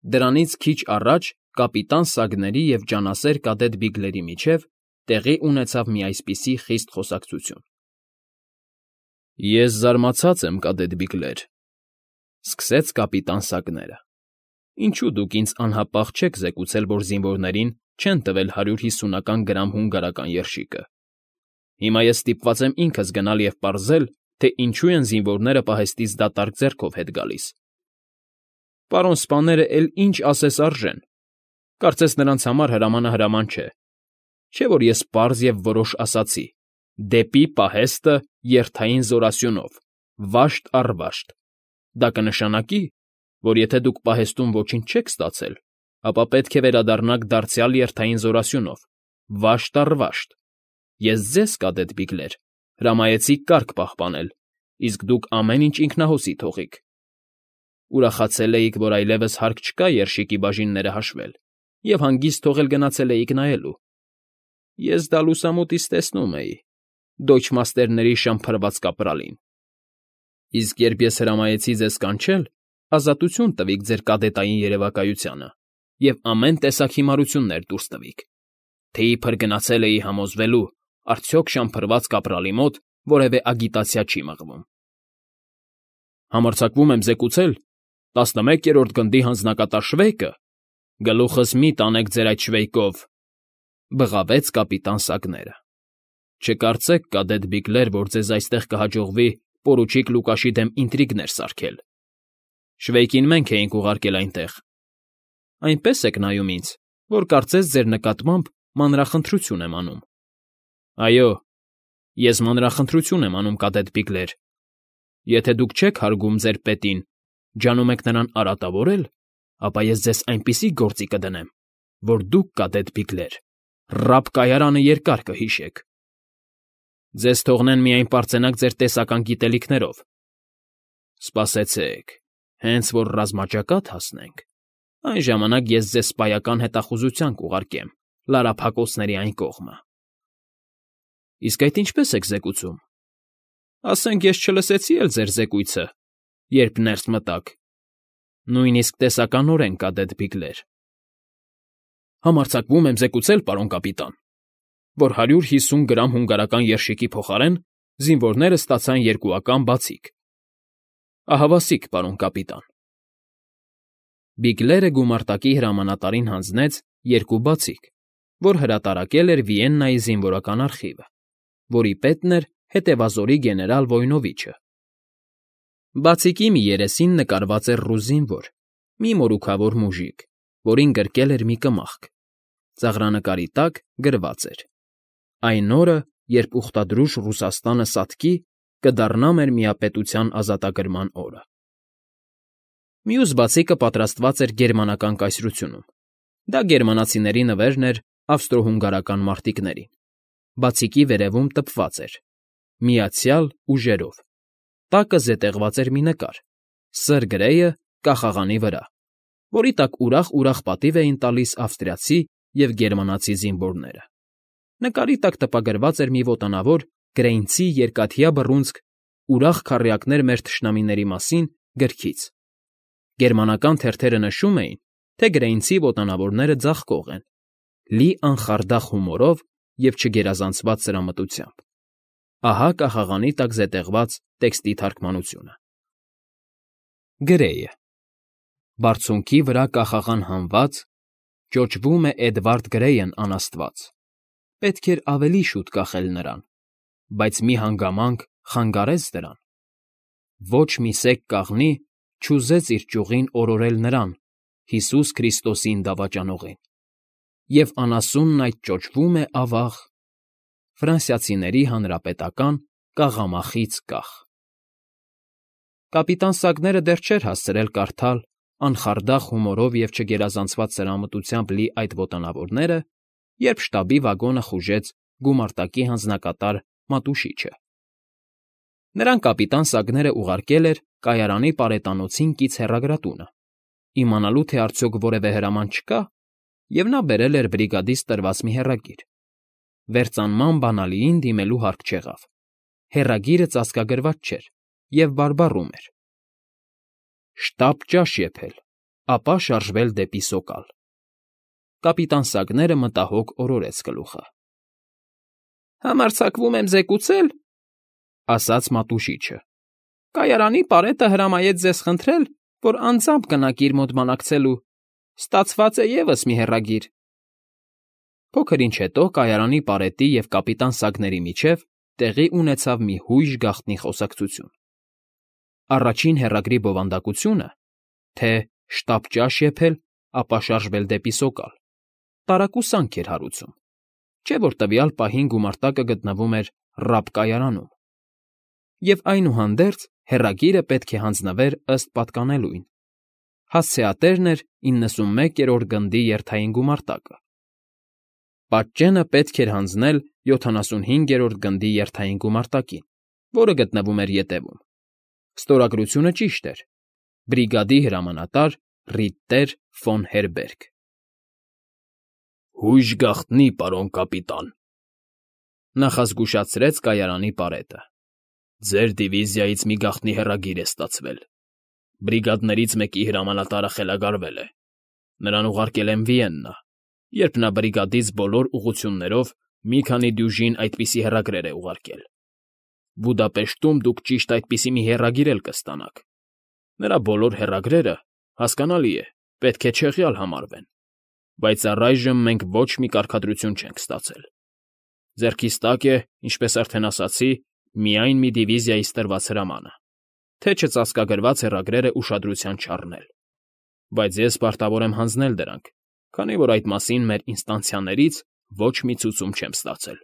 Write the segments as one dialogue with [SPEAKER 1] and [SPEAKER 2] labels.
[SPEAKER 1] Դրանից քիչ առաջ կապիտան Սագների և ջանասեր կադետ Բիգլերի միջև տեղի ունեցավ մի այսպիսի խիստ խոսակցություն։ Ես զարմացած եմ, կադետ Բիգլեր, սկսեց կապիտան Սագները. ինչու դուք ինձ անհապաղ չեք զեկուցել, որ զինվորներին չեն տվել 150 գրամ հունգարական երշիկը։ Հիմա ես ստիպված եմ ինքս գնալ և պարզել, թե ինչու են զինվորները պահեստից դատարկ ձեռքով հետ գալիս։ Պարոն սպաները էլ ինչ ասես արժեն, կարծես նրանց համար հրամանը հրաման չէ, չէ՞ որ ես պարզ և որոշ ասացի. դեպի պահեստը երթային զորասյունով, վաշտ առ վաշտ։ Դա կնշանակի, որ եթե դուք պահեստում ոչինչ չեք ստացել, ապա պետք է վերադառնաք դարձյալ երթային զորասյունով, վաշտ առ վաշտ։ Ես ձեզ, կադետ Բիգլեր, հրամայեցի կարգ պահպանել, իսկ դուք ամեն ինչ ինքնահոսի թողիք։ Ուրախացել էիք, որ այլևս հարկ չկա երշիկի բաժինները հաշվել, և հանգիստ թողել գնացել էիք նայելու։ Ես դա լուսամուտից տեսնում էի, դոյչմաստերների շամփրված կապրալին։ Իսկ երբ ես հրամայեցի ձեզ կանչել, ազատություն տվիք ձեր կադետային երևակայությանը և ամեն տեսակ հիմարություններ դուրս տվիք, թե իբր գնացել էի համոզվելու, արդյոք շամփրված կապրալի մոտ որևէ ագիտացիա չի մղվում։ Համարձակվում եմ զեկուցել, 11-րդ գնդի հանձնակատար Շվեյկը, գլուխս մի տանեք ձեր այդ շվեյկով, բղավեց կապիտան Սագները։ Չկարծեք, կադետ Բիգլեր, որ ձեզ այստեղ կհաջողվի պորուչիկ Լուկաշի դեմ ինտրիգներ սարքել։ Շվեյկին մենք էինք ուղարկել այնտեղ։ Այնպես եք նայում ինձ, որ կարծես ձեր նկատմամբ մանրախնդրություն եմ անում։ Այո, ես մանրախնդրություն եմ անում, կադետ Բիգլեր։ Եթե դուք չեք հարգում ձեր պետին, ջանում եք նրան արատավորել, ապա ես ձեզ այնպիսի գործի կդնեմ, որ դուք, կադետ Բիգլեր, ռաբ կայարանը երկար կհիշեք։ Ձեզ թողնեն միայն պարծենաք ձեր տեսական գիտելիքներով։ Սպասեցեք, հենց որ ռազմաճակատ հասնենք, այն ժամանակ ես ձեզ սպայական հետախուզության կուղարկեմ լարափակոցների այն կողմը։ Իսկ այդ ինչպես եք զեկուցում։ Ասենք ես չլսեցի էլ ձեր զեկույցը, երբ ներս մտաք։ Նույնիսկ տեսականորեն, կադետ Բիգլեր։ Համարձակվում եմ զեկուցել, պարոն կապիտան, որ 150 գրամ հունգարական երշիկի փոխարեն զինվորները ստացան երկուական բացիկ։ Ահավասիկ, պարոն կապիտան։ Բիգլերը գումարտակի հրամանատարին հանձնեց երկու բացիկ, որ հրատարակել էր Վիեննայի զինվորական արխիվը, որի պետն էր հետևազորի գեներալ Վոյնովիչը։ Բացիկի մի երեսին նկարված էր ռուս զինվոր, մի մորուքավոր մուժիկ, որին գրկել էր մի կմախք։ Ծաղրանկարի տակ գրված էր. այն օրը, երբ ուխտադրուժ Ռուսաստանը սատկի, կդառնա մեր միապետության ազատագրման օրը։ Մյուս բացիկը պատրաստված էր գերմանական կայսրությունում։ Դա գերմանացիների նվերն էր ավստրո֊հունգարական մարտիկներին։ Բացիկի վերևում տպված էր. Միացյալ ուժերով։ Տակը զետեղված էր մի նկար, Սըր Գրեյը կախաղանի վրա, որի տակ ուրախ պատիվ էին տալիս ավստրիացի և գերմանացի զինվորները։ Նկարի տակ տպագրված էր մի ոտանավոր Գրեյնցի երկաթյա բռունցք «Ուրախ քառյակներ մեր թշնամիների մասին» գրքից։ Գերմանական թերթերը նշում էին, թե Գրեյնցի ոտանավորները ձաղկող են, լի անխարդախ հումորով և չգերազանցված սրամտությամբ։ Ահա կախաղանի տակ զետեղված տեքստի թարգմանությունը։ Գրեյը։ Բարձունքի վրա կախաղան հանված, ճոճվում է Էդվարդ Գրեյն անաստված։ Պետք էր ավելի շուտ կախել նրան, բայց մի հանգամանք խանգարեց դրան։ Ոչ մի սեկ կաղնի չուզեց իր ճյուղին օրորել նրան, Հիսուս Քրիստոսին դավաճանողին։ Եվ անասունն այդ ճոճվում է, ավաղ, Ֆրանսիացիների հանրապետական կաղամախից կախ։ Կապիտան Սագները դեռ չէր հասցրել կարդալ անխարդախ հումորով և չգերազանցված սրամտությամբ լի այդ ոտանավորները, երբ շտաբի վագոնը խուժեց գումարտակի հանձնակատար Մատուշիչը։ Նրան կապիտան Սագները ուղարկել էր կայարանի պարետանոցին կից հեռագրատունը, իմանալու թե արդյոք որևէ հրաման չկա, և նա բերել էր բրիգադից տրված մի հեռագիր։ Վերծանման բանալիին դիմելու հարկ չեղավ։ Հեռագիրը ծածկագրված չէր և բարբառում էր. «Շտապ ճաշ եփել, ապա շարժվել դեպի սոկալ։ Կապիտան Սագները մտահոգ օրորեց գլուխը։ «Համարձակվում եմ զեկուցել,֊ ասաց մատուշիչը,֊ կայարանի պարետը հրամայեց ձեզ խնդրել, որ անձամբ գնաք իր մոտ բանակցելու. ստացված է ևս մի հեռագիր»։ Փոքր ինչ հետո կայարանի պարետի և կապիտան Սագների միջև տեղի ունեցավ մի հույժ գաղտնի խոսակցություն։ Առաջին հեռագրի բովանդակությունը, թե «շտապ ճաշ եփել, ապա շարժվել դեպի սոկալ», տարակուսանք էր հարուցում, չէ՞ որ տվյալ պահին գումարտակը գտնվում էր Ռաբ կայարանում։ Եվ այնուհանդերձ հեռագիրը պետք է հանձնվեր ըստ պատկանելույն. հասցեատերն էր 91-րդ գնդի երթային գումարտակը։ Պատճենը պետք էր հանձնել 75-րդ գնդի երթային գումարտակին, որը գտնվում էր ետևում։ Ստորագրությունը ճիշտ էր. բրիգադի հրամանատար Ռիտտեր ֆոն Հերբերգ։ «Հույժ գաղտնի, պարոն կապիտան,֊ նախազգուշացրեց կայարանի պարետը,֊ ձեր դիվիզիայից մի գաղտնի հեռագիր է ստացվել։ Բրիգադներից մեկի հրամանատարը խելագարվել է։ Նրան ուղարկել եմ Վիեննա, երբ նա բրիգադից բոլոր ուղղություններով մի քանի դյուժին այդպիսի հեռագրեր է ուղարկել։ Բուդապեշտում դուք ճիշտ այդպիսի մի հեռագիր էլ կստանաք։ Նրա բոլոր հեռագրերը, հասկանալի է, պետք է չեղյալ համարվեն, բայց առայժմ մենք ոչ մի կարգադրություն չենք ստացել։ Ձեռքիս տակ է, ինչպես արդեն ասացի, միայն մի դիվիզիայից տրված հրամանը, թե չծածկագրված հեռագրերը ուշադրության չառնել։ Բայց ես պարտավոր եմ հանձնել դրանք, քանի որ այդ մասին մեր ինստանցիաներից ոչ մի ցուցում չեմ ստացել։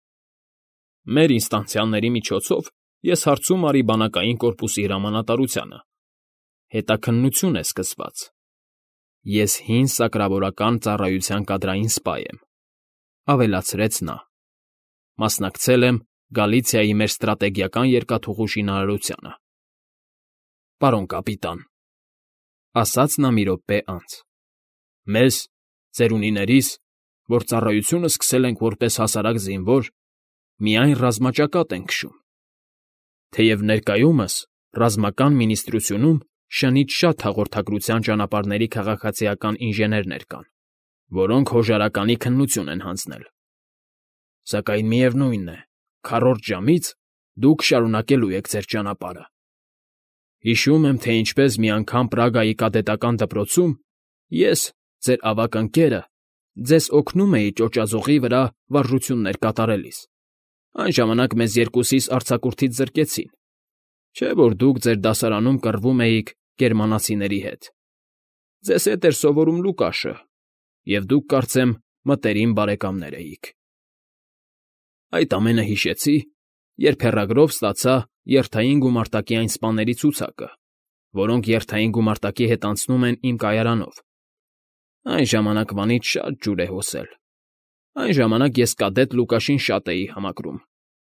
[SPEAKER 1] Մեր ինստանցիաների միջոցով ես հարցում արի բանակային կորպուսի հրամանատարությանը։ Հետաքննություն է սկսված։ Ես հին սակրավորական ծառայության կադրային սպա եմ,֊ ավելացրեց նա։ Մասնակցել եմ Գալիցիայի մեր ստրատեգիական երկաթուղու շինարարությանը։ Պարոն կապիտան,֊ ասաց նա մի րոպե անց,֊ մեզ, ծերունիներիս, որ ծառայությունը սկսել ենք որպես հասարակ զինվոր, միայն ռազմաճակատ են քշում։ Թեև ներկայումս ռազմական մինիստրությունում շնից շատ հաղորդագրության ճանապարհների քաղաքացիական ինժեներներ կան, որոնք հոժարականի քննություն են հանձնել։ Սակայն միևնույն է, քառորդ ժամից դուք շարունակելու եք ձեր ճանապարհը։ Հիշում եմ, թե ինչպես մի անգամ Պրագայի կադետական դպրոցում ես, ձեր ավագ ընկերը, ձեզ օգնում էի ճոճաձողի վրա վարժություններ կատարելիս։ Այն ժամանակ մեզ երկուսիս արձակուրդից զրկեցին, չէ՞ որ դուք ձեր դասարանում կռվում էիք գերմանացիների հետ։ Ձեզ հետ էր սովորում Լուկաշը, և դուք, կարծեմ, մտերիմ բարեկամներ էիք։ Այդ ամենը հիշեցի, երբ հեռագրով ստացա երթային գումարտակի այն սպաների ցուցակը, որոնք երթային գումարտակի հետ անցնում են իմ կայարանով։ Այն ժամանակվանից շատ ջուր է հոսել։ Այն ժամանակ ես կադետ Լուկաշին շատ էի համակրում։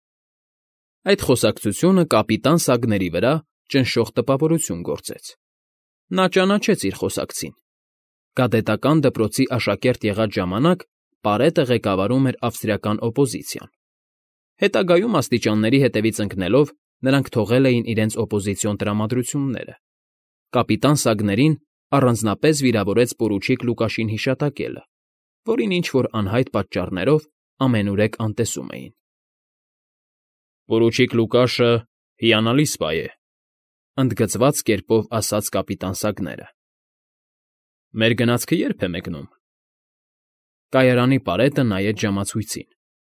[SPEAKER 1] Այդ խոսակցությունը կապիտան Սագների վրա ճնշող տպավորություն գործեց։ Նա ճանաչեց իր խոսակցին։ Կադետական դպրոցի աշակերտ եղած ժամանակ պարետը ղեկավարում էր ավստրիական օպոզիցիան։ Հետագայում աստիճանների հետևից ընկնելով նրանք թողել էին իրենց օպոզիցիոն տրամադրությունները։ Կապիտան Սագներին առանձնապես վիրավորեց պորուչիկ Լուկաշին հիշատակելը, որին ինչ֊որ անհայտ պատճառներով ամենուրեք անտեսում էին։ Պորուչիկ Լուկաշը հիանալի սպա է,֊ ընդգծված կերպով ասաց կապիտան Սագները։ Մեր գնացքը ե՞րբ է մեկնում։ Կայարանի պարետը նայեց ժամացույցին։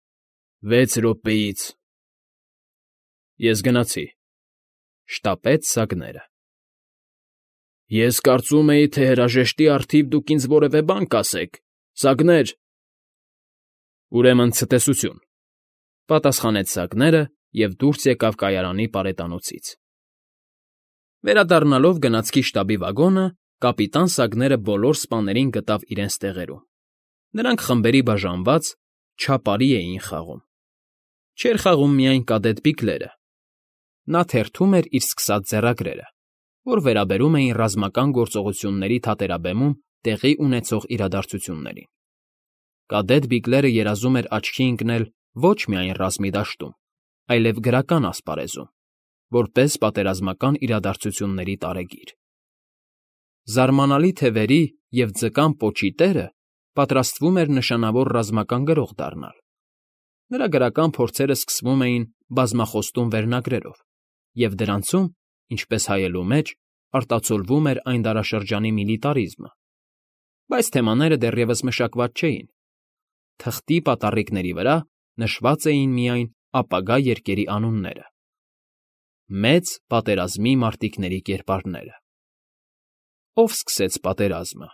[SPEAKER 1] 6 րոպեից։ Ես գնացի,֊ շտապեց Սագները։ Ես կարծում էի, թե հրաժեշտի առթիվ դուք ինձ որևէ բան կասեք, Սագներ։ Ուրեմն ցտեսություն,֊ պատասխանեց Սագները և դուրս եկավ կայարանի պարետանոցից։ Վերադառնալով գնացքի շտաբի վագոնը, կապիտան Սագները բոլոր սպաներին գտավ իրենց տեղերում։ Նրանք խմբերի բաժանված չապարի էին խաղում։ Չէր խաղում միայն կադետ Բիգլերը։ Նա թերթում էր իր սկսած ձեռագրերը, որ վերաբերում էին ռազմական գործողությունների թատերաբեմում տեղի ունեցող իրադարձություններին։ Կադետ Բիգլերը երազում էր աչքի ընկնել ոչ միայն ռազմի դաշտում, այլև գրական ասպարեզում, որպես պատերազմական իրադարձությունների տարեգիր։ Զարմանալի թևերի և ձկան պոչի տերը պատրաստվում էր նշանավոր ռազմական գրող դառնալ։ Նրա գրական փորձերը սկսվում էին բազմախոստում վերնագրերով, և դրանցում, ինչպես հայելու մեջ, արտացոլվում էր այն դարաշրջանի միլիտարիզմը։ Բայց թեմաները դեռևս մշակված չէին։ Թղթի պատառիկների վրա նշված էին միայն ապագա երկերի անունները։ Մեծ պատերազմի մարտիկների կերպարները։ Ո՞վ սկսեց պատերազմը։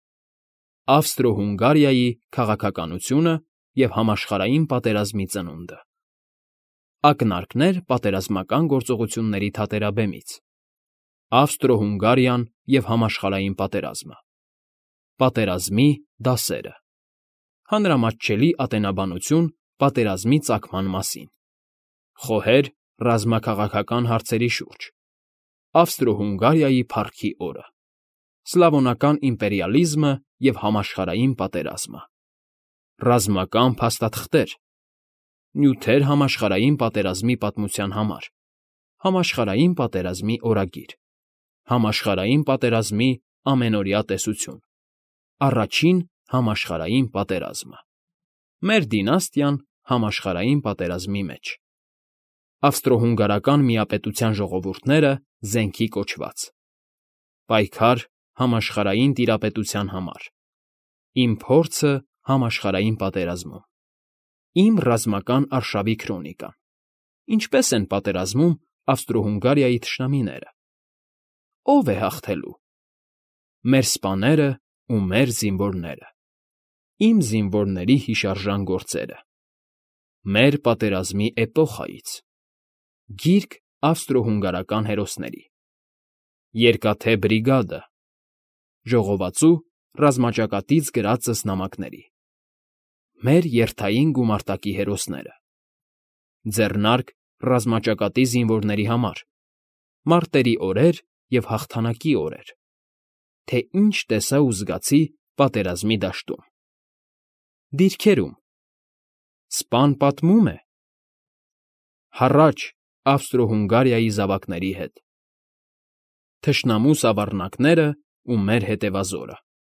[SPEAKER 1] Ավստրո֊Հունգարիայի քաղաքականությունը և համաշխարհային պատերազմի ծնունդը։ Ակնարկներ պատերազմական գործողությունների թատերաբեմից։ Ավստրո-Հունգարիան և համաշխարհային պատերազմը։ Պատերազմի դասերը։ Հանրամատչելի ատենաբանություն պատերազմի ծագման մասին։ Խոհեր ռազմաքաղաքական հարցերի շուրջ։ Ավստրո-Հունգարիայի փառքի օրը։ Սլավոնական իմպերիալիզմը և համաշխարհային պատերազմը։ Ռազմական փաստաթղթեր։ Նյութեր համաշխարհային պատերազմի պատմության համար։ Համաշխարհային պատերազմի օրագիր։ Համաշխարհային պատերազմի ամենօրյա տեսություն։ Առաջին համաշխարհային պատերազմը։ Մեր դինաստիան համաշխարհային պատերազմի մեջ։ Ավստրո-հունգարական միապետության ժողովուրդները զենքի կոչված։ Պայքար համաշխարհային տիրապետության համար։ Իմ փորձը համաշխարհային պատերազմում։ Իմ ռազմական արշավի քրոնիկան։ Ինչպես են պատերազմում Ավստրո-Հունգարիայի թշնամիները։ Ո՞վ է հաղթելու։ Մեր սպաները ու մեր զինվորները։ Իմ զինվորների հիշարժան գործերը։ Մեր պատերազմի էպոխայից։ Գիրք ավստրո-հունգարական հերոսների։ Երկաթե բրիգադը։ Ժողովածու ռազմաճակատից գրածս նամակների։ Մեր երթային գումարտակի հերոսները։ Ձեռնարկ ռազմաճակատի զինվորների համար։ Մարտերի օրեր և հաղթանակի օրեր։ Թե ինչ տեսա ու զգացի պատերազմի դաշտում։ Դիրքերում։ Սպան պատմում է։ Հառաչ Ավստրո-Հունգարիայի զավակների հետ։ Թշնամու սավառնակները ու մեր հետևազորը։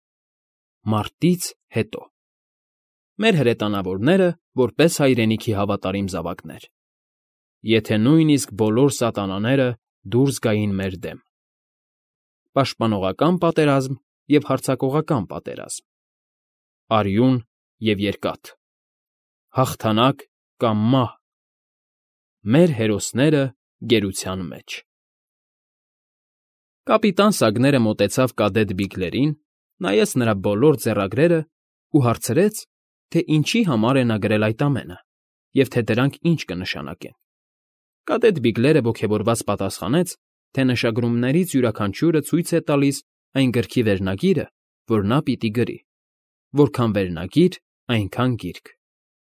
[SPEAKER 1] Մարտից հետո։ Մեր հրետանավորները որպես հայրենիքի հավատարիմ զավակներ։ Եթե նույնիսկ բոլոր սատանաները դուրս գային մեր դեմ։ Պաշտպանողական պատերազմ և հարձակողական պատերազմ։ Արյուն և երկաթ։ Հաղթանակ կամ մահ։ Մեր հերոսները գերության մեջ։ Կապիտան Սագները մոտեցավ կադետ Բիգլերին, նայեց նրա բոլոր ձեռագրերն ու հարցրեց, թե ինչի համար է նա գրել այդ ամենը և թե դրանք ինչ կնշանակեն։ Կադետ Բիգլերը ոգևորված պատասխանեց, թե նշագրումներից յուրաքանչյուրը ցույց է տալիս այն գրքի վերնագիրը, որ նա պիտի գրի։ Որքան վերնագիր, այնքան գիրք։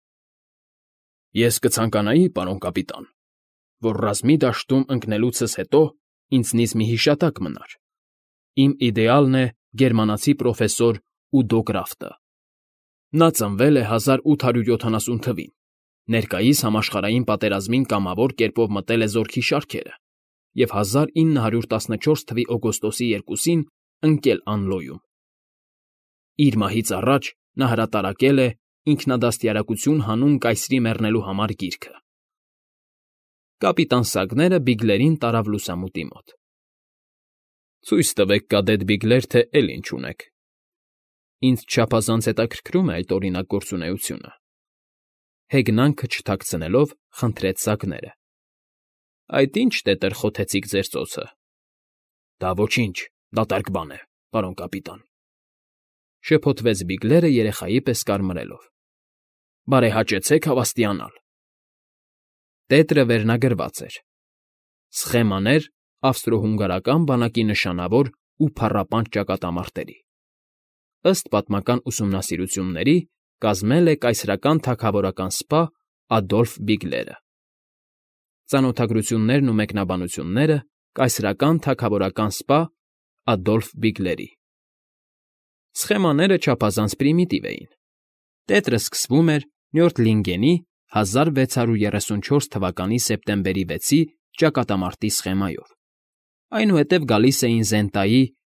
[SPEAKER 1] Ես կցանկանայի, պարոն կապիտան, որ ռազմի դաշտում ընկնելուցս հետո ինձնից մի հիշատակ մնար։ Իմ իդեալն է գերմանացի պրոֆեսոր Ուդո Կրաֆտը։ Նա ծնվել է 1870 թվին, ներկայիս համաշխարհային պատերազմին կամավոր կերպով մտել է զորքի շարքերը և 1914 թվի օգոստոսի 2-ին ընկել Անլոյում։ Իր մահից առաջ նա հրատարակել է «Ինքնադաստիարակություն հանուն կայսրի մեռնելու համար» գիրքը։ Կապիտան Սագները Բիգլերին տարավ լուսամուտի մոտ։ Ցույց տվեք, կադետ Բիգլեր, թե էլի ինչ ունեք։ Ինձ չափազանց հետաքրքրում է այդ օրինակ գործունեությունը։ Հեգնանքը չթաքցնելով խնդրեց Սագները։ Այդ ի՞նչ տետր խոթեցիք ձեր ծոցը։ Դա ոչինչ, դատարկ բան է, պարոն կապիտան, շփոթվեց Բիգլերը երեխայի պես կարմրելով։ Բարեհաճեցեք հավաստիանալ։ Տետրը վերնագրված էր։ Սխեմաներ ավստրո-հունգարական բանակի նշանավոր ու փառապանջ ճակատամարտերի։ Ըստ պատմական ուսումնասիրությունների կազմել է կայսրական թագավորական սպա Ադոլֆ Բիգլերը։ Ծանոթագրություններն ու մեկնաբանությունները կայսրական թագավորական սպա Ադոլֆ Բիգլերի։ Սխեմաները չափազանց պրիմիտիվ էին։ Տետրը սկսվում էր Նյորդլինգենի 1634 թվականի սեպտեմբերի 6-ի ճակատամարտի սխեմայով։ Այնուհետև գալիս էին Զենտայի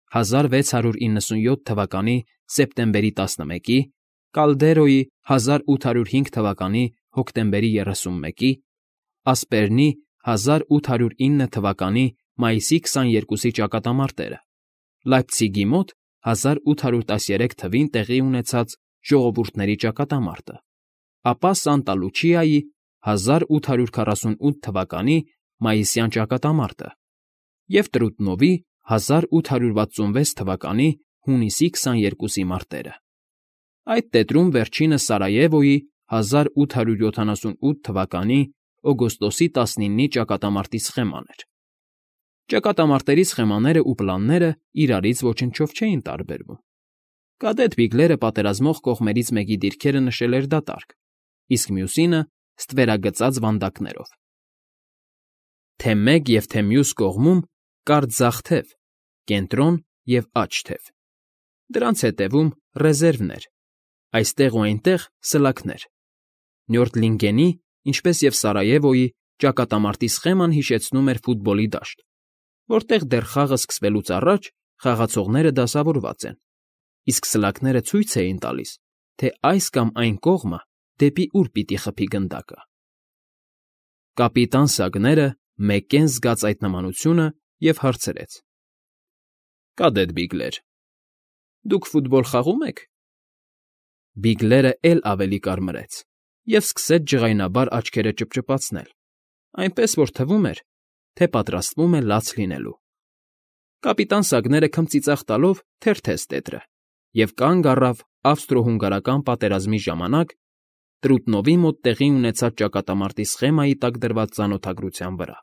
[SPEAKER 1] 1697 թվականի սեպտեմբերի 11-ի, Կալդերոյի 1805 թվականի հոկտեմբերի 31-ի, Ասպերնի 1809 թվականի մայիսի 22-ի ճակատամարտերը, Լայպցիգի մոտ 1813 թվին տեղի ունեցած ժողովուրդների ճակատամարտը, ապա Սանտա Լուչիայի 1848 թվականի մայիսյան ճակատամարտը և Տրուտնովի 1866 թվականի հունիսի 22-ի մարտերը։ Այդ տետրում վերջինը Սարայևոյի 1878 թվականի օգոստոսի 19-ի ճակատամարտի սխեման էր։ Ճակատամարտերի սխեմաները ու պլանները իրարից ոչնչով չէին տարբերվում։ Կադետ Բիգլերը պատերազմող կողմերից մեկի դիրքերը նշել էր դատարկ, իսկ մյուսինը ստվերագծած վանդակներով։ Թե մեկ և թե մյուս կողմում կար ձախ թև, կենտրոն և աջ թև։ Դրանց հետևում ռեզերվներ, այստեղ ու այնտեղ սլաքներ։ Նյորդլինգենի, ինչպես և Սարայևոյի ճակատամարտի սխեման հիշեցնում էր ֆուտբոլի դաշտ, որտեղ դեռ խաղը սկսվելուց առաջ խաղացողները դասավորված են, իսկ սլաքները ցույց էին տալիս, թե այս կամ այն կողմը դեպի ուր պիտի խփի գնդակը։ Կապիտան Սագները մեկեն զգաց այդ նմանությունը և հարցրեց. Կադետ Բիգլեր, դուք ֆուտբոլ խաղո՞ւմ եք։ Բիգլերը էլ ավելի կարմրեց և սկսեց ջղայնաբար աչքերը ճպճպացնել, այնպես որ թվում էր, թե պատրաստվում է լաց լինելու։ Կապիտան Սագները քմծիծաղ տալով թերթեց տետրը և կանգ առավ ավստրո֊հունգարական պատերազմի ժամանակ Տրուտնովի մոտ տեղի ունեցած ճակատամարտի սխեմայի տակ դրված ծանոթագրության վրա։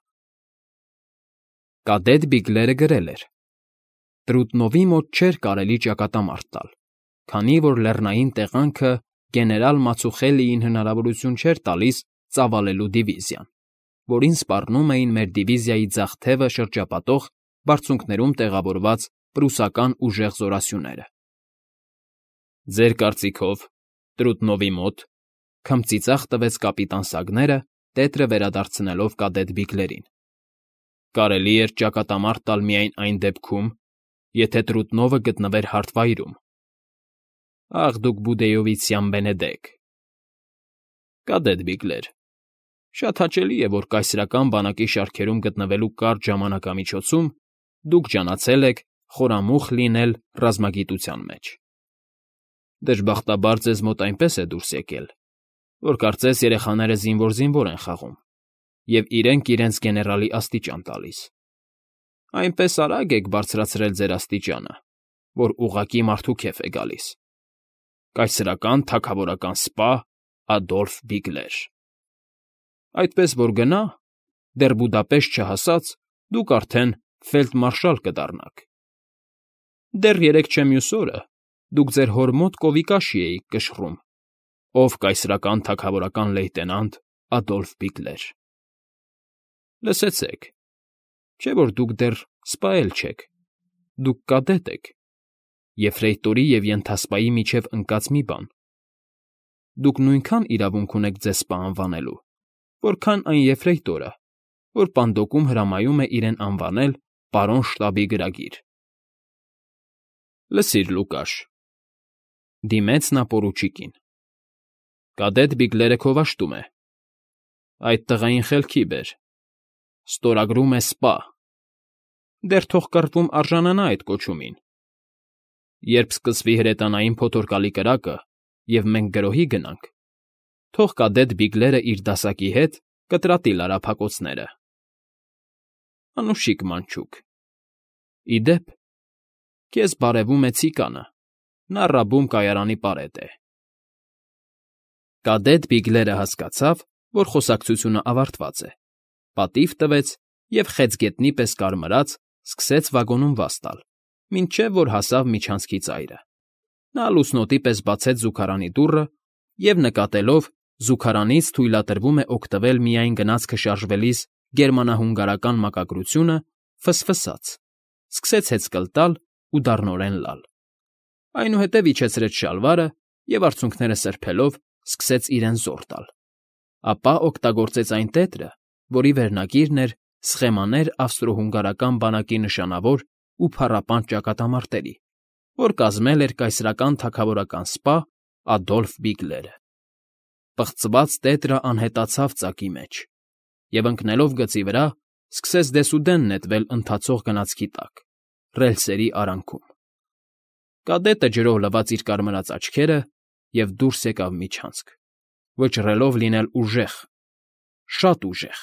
[SPEAKER 1] Կադետ Բիգլերը գրել էր. Տրուտնովի մոտ չէր կարելի ճակատամարտ տալ, քանի որ լեռնային տեղանքը գեներալ Մացուխելիին հնարավորություն չէր տալիս ծավալելու դիվիզիան, որին սպառնում էին մեր դիվիզիայի ձախ թևը շրջապատող բարձունքներում տեղավորված պրուսական ուժեղ զորասյուները։ Ձեր կարծիքով Տրուտնովի մոտ, քմծիծաղ տվեց կապիտան Սագները, տետրը վերադարձնելով կադետ Բիգլերին, կարելի էր ճակատամարտ տալ միայն այն դեպքում, եթե Տրուտնովը գտնվեր հարթվայրում։ Ախ, դուք Բուդեյովիցյան Բենեդեք։ Կադետ Բիգլեր, շատ հաճելի է, որ կայսրական բանակի շարքերում գտնվելու կարճ ժամանակամիջոցում դուք ջանացել եք խորամուխ լինել ռազմագիտության մեջ։ Դժբախտաբար ձեզ մոտ այնպես է դուրս եկել, որ կարծես երեխաները զինվոր են խաղում և իրենք իրենց գեներալի աստիճան տալիս։ Այնպես արագ եք բարձրացրել ձեր աստիճանը, որ ուղղակի մարդու քեֆ է գալիս։ Կայսրական թագավորական սպա Ադոլֆ Բիգլեր։ Այդպես որ գնա, դեռ Բուդապեշտ չհասած, դուք արդեն ֆելդմարշալ կդառնաք։ Դեռ երեկ չէ մյուս օրը դուք ձեր հոր մոտ կովիկաշի էիք կշռում, ով կայսրական թագավորական լեյտենանտ Ադոլֆ Բիգլեր։ Լսեցեք, չէ՞ որ դուք դեռ սպա էլ չեք, դուք կադետ եք, եֆրեյտորի և ենթասպայի միջև ընկած մի բան։ Դուք նույնքան իրավունք ունեք ձեզ սպա անվանելու, որքան այն եֆրեյտորը, որ պանդոկում հրամայում է իրեն անվանել պարոն շտաբի գրագիր։ Լսիր, Լուկաշ,֊ դիմեց նա պորուչիկին,֊ կադետ Բիգլերը քովաշտում է։ Այդ տղային խելքի բեր, ստորագրում է սպա, դեռ թող կռվում արժանանա այդ կոչումին։ Երբ սկսվի հրետանային փոթորկալի կրակը, և մենք գրոհի գնանք, թող կադետ Բիգլերը իր դասակի հետ կտրատի լարափակոցները։ Անուշիկ մանչուկ։ Ի դեպ, քեզ բարևում է Ցիկանը, նա Ռաբում կայարանի պարետ է։ Կադետ Բիգլերը հասկացավ, որ խոսակցությունը ավարտված է, պատիվ տվեց և խեցգետնի պես կարմրած սկսեց վագոնում վազ տալ, մինչև որ հասավ միջանցքի ծայրը։ Նա լուսնոտի պես բացեց զուգարանի դուռը և, նկատելով զուգարանից թույլատրվում է օգտվել միայն գնացքը շարժվելիս գերմանա֊հունգարական մակագրությունը, ֆսֆսաց, սկսեց հեծկլ տալ ու դառնորեն լալ։ Այնուհետև իջեցրեց շալվարը և, արցունքները սրբելով, սկսեց իրեն զոռ տալ։ Ապա օգտագործեց այն տետրը, որի վերնագիրն էր «Սխեմաներ ավստրո֊հունգարական բանակի նշանավոր ու փառապանջ ճակատամարտերի, որ կազմել էր կայսրական թագավորական սպա Ադոլֆ Բիգլերը։ Պղծված տետրը անհետացավ ծակի մեջ և, ընկնելով գծի վրա, սկսեց դեսուդեն նետվել ընթացող գնացքի տակ, ռելսերի արանքում։ Կադետը ջրով լվաց իր կարմրած աչքերը և դուրս եկավ միջանցք, վճռելով լինել ուժեղ, շատ ուժեղ։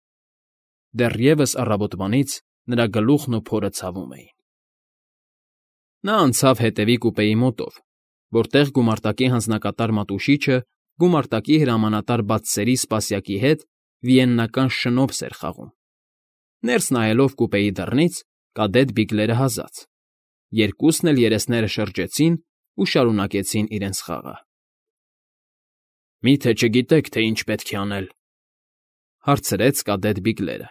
[SPEAKER 1] Դեռևս առավոտվանից նրա գլուխն ու փորը ցավում էին։ Նա անցավ հետևի կուպեի մոտով, որտեղ գումարտակի հանձնակատար Մատուշիչը գումարտակի հրամանատար Բաթսերի Սպասյակի հետ վիեննական շնոփս էր խաղում։ Ներս նայելով կուպեի դռնից, կադետ Բիգլերը հազաց։ Երկուսն էլ երեսները շրջեցին ու շարունակեցին իրենց խաղը։ «Մի՞թե չգիտեք, թե ինչ պետք է անել,֊ հարցրեց կադետ Բիգլերը։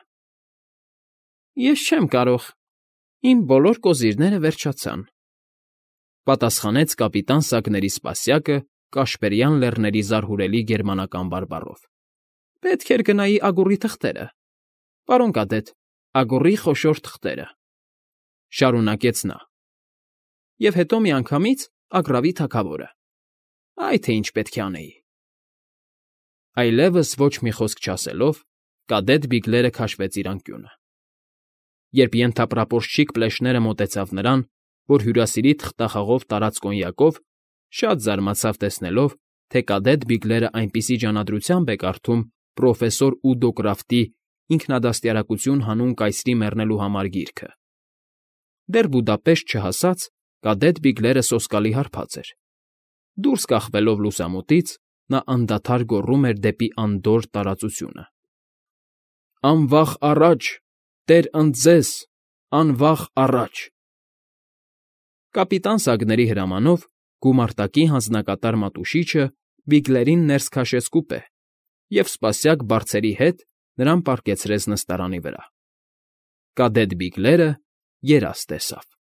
[SPEAKER 1] Ես չեմ կարող։ Իմ բոլոր կոզիրները վերջացան,֊ պատասխանեց կապիտան Սակների Սպասյակը Կաշպերյան Լեռների զարհուրելի գերմանական բարբառով։ Պետք էր գնայի ագուռի թղթերը, պարոն կադետ, ագուռի խոշոր թղթերը,֊ շարունակեց նա։ Եվ հետո միանգամից Ագռավի թագավորը։ Այ թե ինչ պետք է անեի։ Այլևս ոչ մի խոսք չասելով, կադետ Բիգլերը քաշվեց իր անկյունը։ Երբ ենթապրապորչիկ պլեշները մոտեցավ նրան, որ հյուրասիրի թղթախաղով տարած կոնյակով, շատ զարմացավ տեսնելով, թե կադետ Բիգլերը այնպիսի ջանադրությամբ է կարդում պրոֆեսոր Ուդո Կրաֆտի «Ինքնադաստիարակություն հանուն կայսրի մեռնելու համար» գիրքը։ Դեռ Բուդապեշտ չհասած, կադետ Բիգլերը սոսկալի հարբած էր։ Դուրս կախվելով լուսամուտից, նա անդադար գոռում էր դեպի անդորր տարածությունը. «Անվախ առաջ, Տեր ընդ ձեզ, անվախ առաջ»։ Կապիտան Սագների հրամանով գումարտակի հանձնակատար Մատուշիչը Բիգլերին ներս քաշեց կուպե և սպասյակ բարձերի հետ նրան պառկեցրեց նստարանի վրա։ Կադետ Բիգլերը երազ տեսավ։